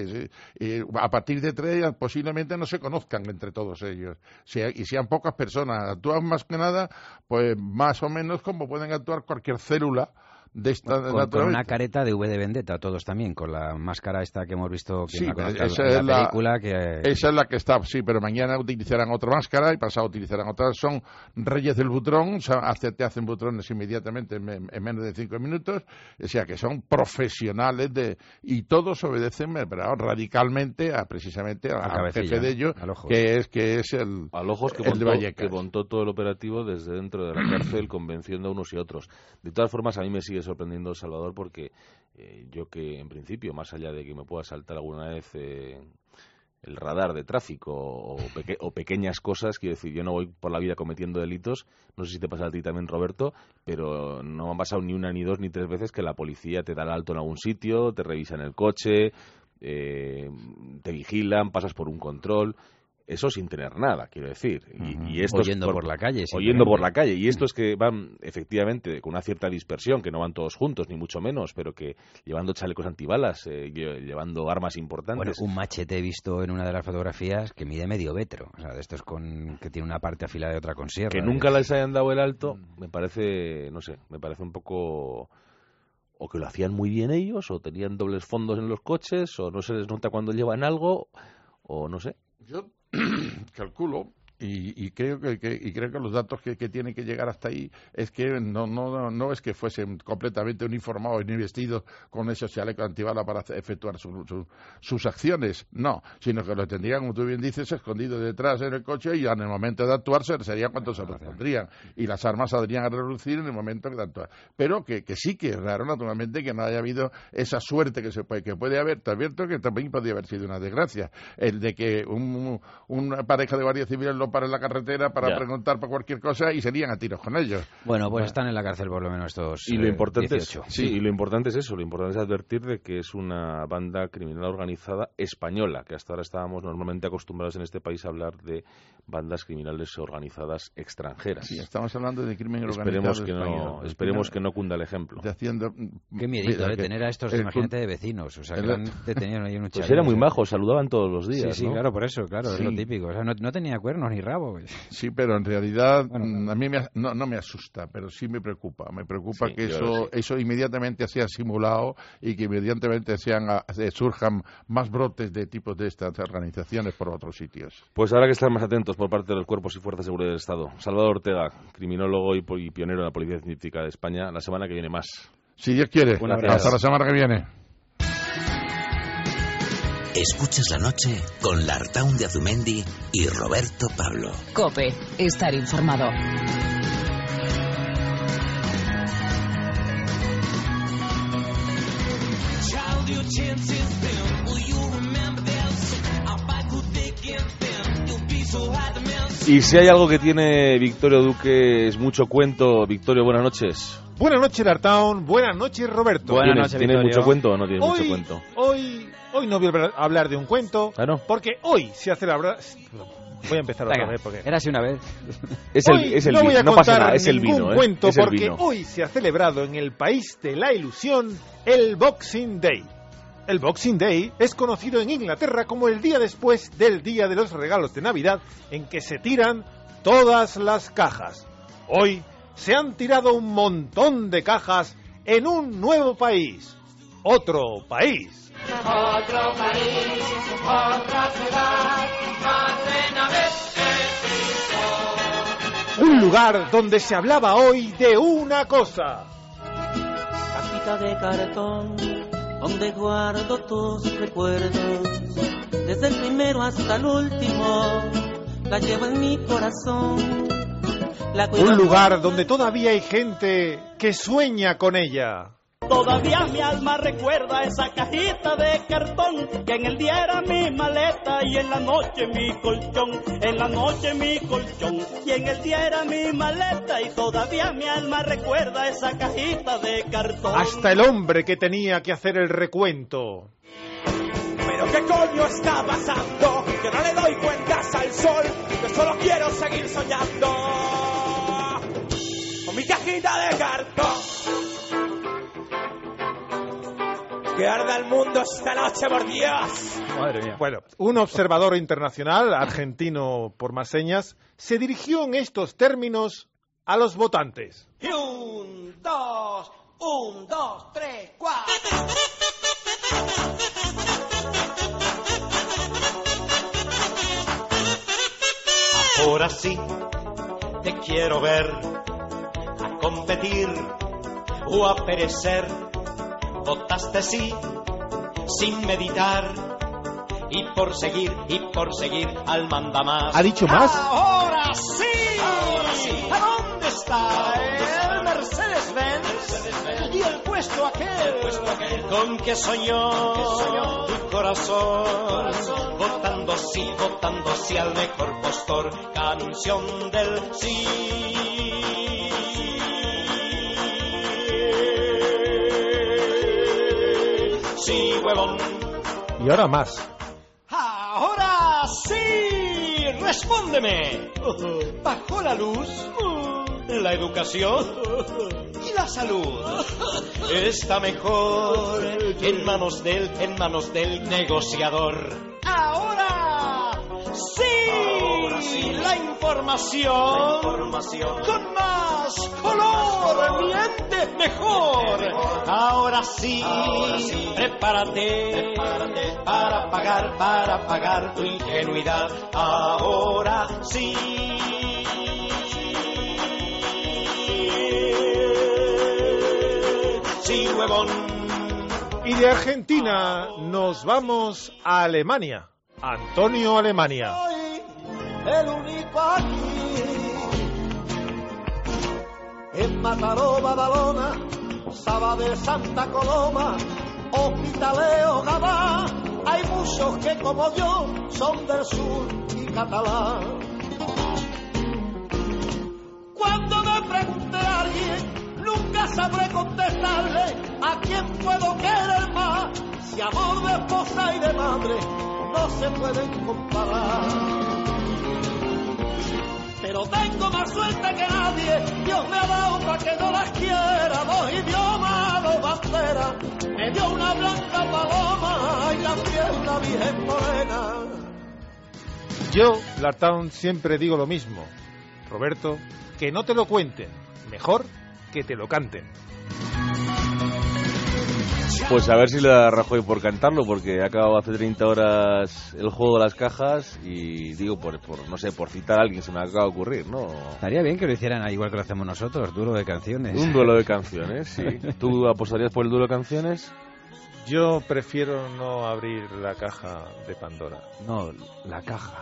A partir de 3 posiblemente no se conozcan entre todos ellos. Y sean pocas personas, actúan más que nada, pues más o menos como pueden actuar cualquier célula de esta con una careta de V de Vendetta, todos también, con la máscara esta que hemos visto sí, en la película. Esa es la que está, sí, pero mañana utilizarán otra máscara y pasado utilizarán otra. Son reyes del butrón, o sea, te hacen butrones inmediatamente en menos de 5 minutos, o sea que son profesionales y todos obedecen radicalmente precisamente al jefe de ellos, que es el Alojos, que montó todo el operativo desde dentro de la cárcel, convenciendo a unos y otros. De todas formas, a mí me sigue sorprendiendo, Salvador, porque yo que en principio, más allá de que me pueda saltar alguna vez el radar de tráfico o pequeñas cosas, quiero decir, yo no voy por la vida cometiendo delitos, no sé si te pasa a ti también, Roberto, pero no me han pasado ni una, ni 2, ni 3 veces que la policía te da el alto en algún sitio, te revisan el coche, te vigilan, pasas por un control. Eso sin tener nada, quiero decir. Y esto oyendo por la calle. Oyendo por la calle. Y estos que van, efectivamente, con una cierta dispersión, que no van todos juntos, ni mucho menos, pero que llevando chalecos antibalas, llevando armas importantes. Bueno, un machete he visto en una de las fotografías que mide medio metro. O sea, de estos que tiene una parte afilada y otra con sierra. Que nunca les hayan dado el alto, me parece, no sé, me parece un poco... O que lo hacían muy bien ellos, o tenían dobles fondos en los coches, o no se les nota cuando llevan algo, o no sé. Yo calculo y creo que los datos que tienen que llegar hasta ahí es que no es que fuesen completamente uniformados ni vestidos con esos chalecos antibalas para efectuar sus acciones, no, sino que lo tendrían, como tú bien dices, escondido detrás en el coche y en el momento de actuar sería cuando se los pondrían y las armas saldrían a relucir en el momento de actuar. Pero que sí que es raro, naturalmente, que no haya habido esa suerte que puede haber. Te advierto que también podría haber sido una desgracia el de que una pareja de guardias civiles lo para en la carretera para preguntar por cualquier cosa y serían a tiros con ellos. Bueno, pues están en la cárcel por lo menos estos y lo importante 18. Y lo importante es eso, lo importante es advertir de que es una banda criminal organizada española, que hasta ahora estábamos normalmente acostumbrados en este país a hablar de bandas criminales organizadas extranjeras. Sí, estamos hablando de crimen organizado. Esperemos que no cunda el ejemplo. Qué miedito, tener a estos, imagínate, de vecinos. O sea, que han detenido ahí un pues era muy majo, saludaban todos los días. Sí, ¿no? claro, por eso, claro, es lo típico. O sea, no tenía cuernos ni rabo. Sí, pero en realidad a mí no me asusta, pero sí me preocupa. Me preocupa que eso inmediatamente sea simulado y que inmediatamente surjan más brotes de tipos de estas organizaciones por otros sitios. Pues habrá que estar más atentos por parte de los cuerpos y fuerzas de seguridad del Estado. Salvador Ortega, criminólogo y pionero de la Policía Científica de España. La semana que viene más. Si Dios quiere. Hasta la semana que viene. Escuchas la noche con Lartaun de Azumendi y Roberto Pablo. COPE, estar informado. Y si hay algo que tiene Victorio Duque es mucho cuento. Victorio, buenas noches. Buenas noches, Lartaun. Buenas noches, Roberto. Buenas noches, ¿tiene mucho cuento o no tiene mucho cuento? Hoy no voy a hablar de un cuento, ¿Ah, no? porque hoy se ha celebrado... Voy a empezar otra vez porque... Era así una vez. Es el no vino, voy a no pasa nada, contar es el vino. ningún cuento, es el porque vino. hoy se ha celebrado en el país de la ilusión el Boxing Day. El Boxing Day es conocido en Inglaterra como el día después del Día de los Regalos de Navidad, en que se tiran todas las cajas. Hoy se han tirado un montón de cajas en un nuevo país. Otro país. Otro país, otra ciudad, más vez Un lugar donde se hablaba hoy de una cosa. Cajita de cartón, donde guardo tus recuerdos, desde el primero hasta el último, la llevo en mi corazón. Un lugar donde todavía hay gente que sueña con ella. Todavía mi alma recuerda esa cajita de cartón que en el día era mi maleta y en la noche mi colchón, en la noche mi colchón y en el día era mi maleta y todavía mi alma recuerda esa cajita de cartón. Hasta el hombre que tenía que hacer el recuento. Pero qué coño está pasando, que no le doy cuentas al sol, que solo quiero seguir soñando con mi cajita de cartón. Que arda el mundo esta noche, por Dios. Madre mía. Bueno, un observador internacional, argentino por más señas, se dirigió en estos términos a los votantes. Y 1, 2, 3, 4. Ahora sí, te quiero ver a competir o a perecer. Votaste sí, sin meditar, y por seguir al mandamás. ¿Ha dicho más? ¡Ahora sí! ¿A dónde está el Mercedes-Benz? Y el puesto aquel con que soñó tu corazón. Votando sí al mejor postor. Canción del sí. Sí, huevón. Y ahora más. Ahora sí, respóndeme. ¿Bajó la luz? ¿La educación? ¿Y la salud? Está mejor en manos del negociador. Ahora sí, la información con más color, miente mejor. Ahora sí, prepárate para pagar tu ingenuidad. Ahora sí. Sí, huevón. Y de Argentina nos vamos a Alemania. Antonio Alemania. Soy el único aquí. En Mataró, Badalona, Saba de Santa Coloma, Hospitaleo, Gabá, hay muchos que como yo son del sur y catalán. Cuando me pregunte a alguien, nunca sabré contestarle a quién puedo querer más, si amor de esposa y de madre no se pueden comparar. Pero tengo más suerte que nadie, Dios me ha dado para que no las quiera, dos idiomas, dos banderas, me dio una blanca paloma y la piel una virgen morena. Yo, Lartaun, siempre digo lo mismo. Roberto, que no te lo cuenten, mejor que te lo canten. Pues a ver si le da Rajoy por cantarlo, porque ha acabado hace 30 horas el juego de las cajas y digo, por no sé, por citar a alguien se me acaba de ocurrir, ¿no? Estaría bien que lo hicieran igual que lo hacemos nosotros, duelo de canciones. Un duelo de canciones, sí. ¿Tú apostarías por el duelo de canciones? Yo prefiero no abrir la caja de Pandora. No, la caja.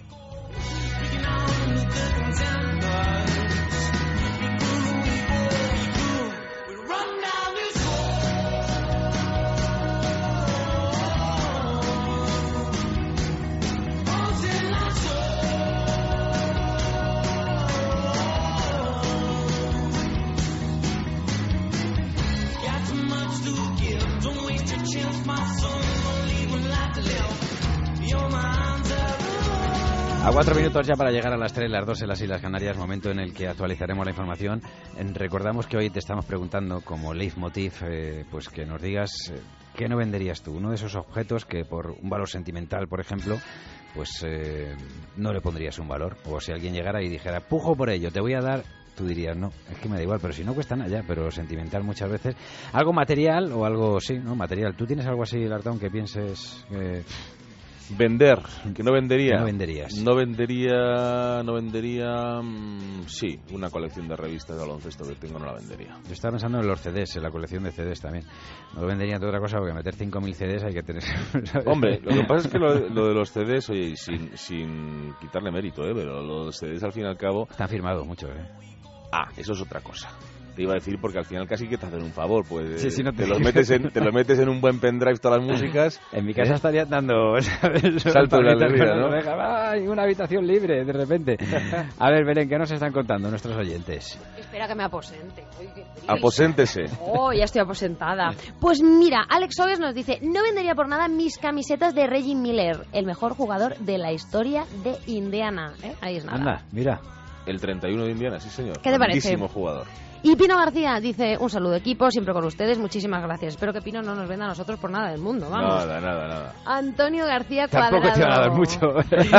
A 4 minutos ya para llegar a las 3, las 2 en las Islas Canarias, momento en el que actualizaremos la información. Recordamos que hoy te estamos preguntando como leitmotiv, pues que nos digas qué no venderías tú. Uno de esos objetos que por un valor sentimental, por ejemplo, pues no le pondrías un valor. O si alguien llegara y dijera, pujo por ello, te voy a dar... Tú dirías, no, es que me da igual, pero si no cuesta nada ya, pero sentimental muchas veces. Algo material o algo, sí, ¿no? Material. ¿Tú tienes algo así, Lartón, que pienses que... Vender, que no vendería. ¿Qué no venderías? No vendería, sí, una colección de revistas de baloncesto que tengo no la vendería. Yo estaba pensando en los CDs, en la colección de CDs también. No lo vendería entre otra cosa porque meter 5.000 CDs hay que tener... ¿sabes? Hombre, lo que pasa es que lo de los CDs, oye, sin quitarle mérito, pero los CDs al fin y al cabo... Están firmados muchos, Ah, eso es otra cosa. Te iba a decir porque al final casi que te hacen un favor, pues sí, no te los metes en un buen pendrive todas las músicas. En mi casa estarían dando salto de la alegría, ¿no? Hay una habitación libre de repente. A ver, Belén, ¿qué nos están contando nuestros oyentes? Espera que me aposente. Aposéntese. Oh, ya estoy aposentada. Pues mira, Alex Oves nos dice, no vendería por nada mis camisetas de Reggie Miller, el mejor jugador de la historia de Indiana. Ahí es nada. Anda, mira. El 31 de Indiana, sí señor. ¿Qué te parece? Grandísimo jugador. Y Pino García dice, un saludo equipo, siempre con ustedes, muchísimas gracias. Espero que Pino no nos venda a nosotros por nada del mundo, vamos. Nada. Antonio García Cuadrado. Tampoco te va a dar mucho.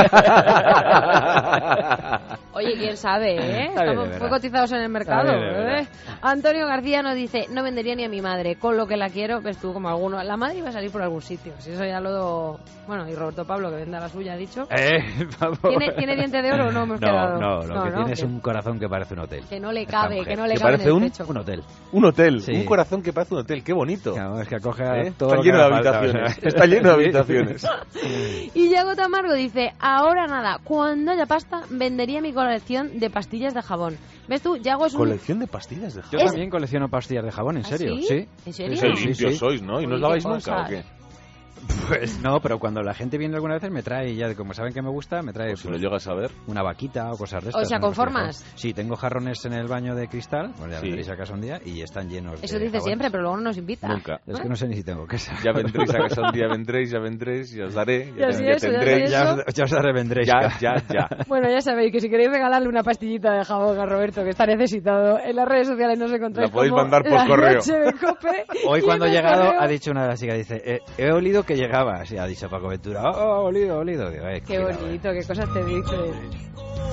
Oye, quién sabe, Estamos muy cotizados en el mercado. Antonio García nos dice, no vendería ni a mi madre, con lo que la quiero, ves tú, como alguno. La madre iba a salir por algún sitio, si eso ya lo... Bueno, y Roberto Pablo, que venda la suya, ha dicho. ¿Tiene diente de oro o no hemos quedado? No, lo que tiene es un corazón que parece un hotel. Que no le cabe, parece un hotel. Un hotel, sí. Un corazón que parece un hotel, qué bonito. Claro, es que acoge todo. Está lleno de habitaciones. Está lleno de habitaciones. Y Yago Tamargo dice, ahora nada, cuando haya pasta, vendería mi colección de pastillas de jabón. ¿Ves tú? Yago es ¿Colección de pastillas de jabón? Yo también colecciono pastillas de jabón, ¿en serio? ¿Sí? ¿En serio? Qué limpios sois, ¿no? ¿Y no os laváis nunca o qué? Pues no, pero cuando la gente viene algunas veces me trae, ya como saben que me gusta, me trae... Pues si lo llegas a ver. Una vaquita o cosas de estas. O sea, ¿conformas? Sí, tengo jarrones en el baño de cristal, bueno, ya vendréis a casa un día, y están llenos Eso de dice jabones. Siempre, pero luego no nos invita. Nunca. Es que no sé ni si tengo casa. Ya vendréis a casa un día, vendréis, ya os daré. Ya os daré, vendréis. Ya. Bueno, ya sabéis que si queréis regalarle una pastillita de jabón a Roberto, que está necesitado, en las redes sociales nos encontráis. La podéis mandar por correo. Hoy cuando ha llegado ha dicho una de las chicas, dice, he olido que llegaba, así ha dicho Paco Ventura, olido. Digo, qué bonito, qué cosas te dicen.